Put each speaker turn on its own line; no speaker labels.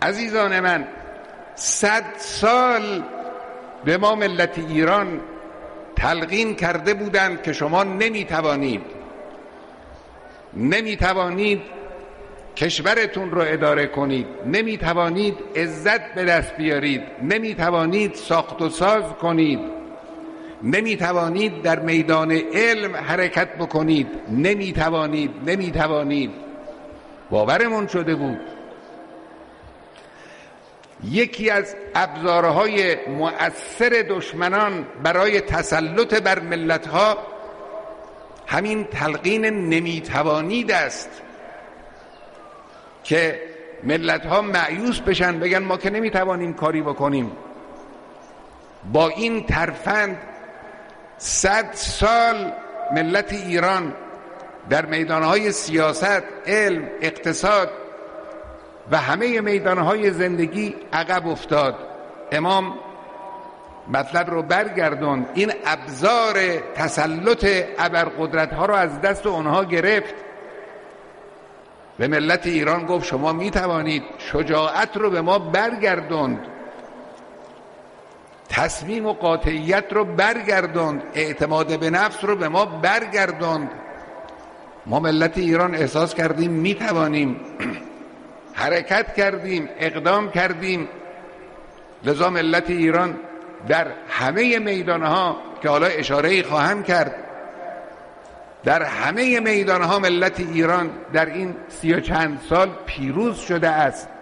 عزیزان من، 100 سال به ما ملت ایران تلقین کرده بودند که شما نمیتوانید کشورتون رو اداره کنید، نمیتوانید عزت به دست بیارید، نمیتوانید ساخت و ساز کنید، نمیتوانید در میدان علم حرکت بکنید، نمیتوانید. باورمون شده بود یکی از ابزارهای مؤثر دشمنان برای تسلط بر ملت‌ها همین تلقین نمیتوانید است که ملت‌ها مایوس بشن، بگن ما که نمیتوانیم کاری بکنیم. با این ترفند 100 سال ملت ایران در میدانهای سیاست، علم، اقتصاد و همه میدانهای زندگی عقب افتاد. امام مطلب رو برگردوند، این ابزار تسلط ابرقدرت‌ها رو از دست اونها گرفت، به ملت ایران گفت شما میتوانید، شجاعت رو به ما برگردوند، تصمیم و قاطعیت رو برگردوند، اعتماد به نفس رو به ما برگردوند. ما ملت ایران احساس کردیم میتوانیم، حرکت کردیم، اقدام کردیم. لذا ملت ایران در همه میدانها که حالا اشاره‌ای خواهم کرد، در همه میدانها ملت ایران در این 30 و چند سال پیروز شده است.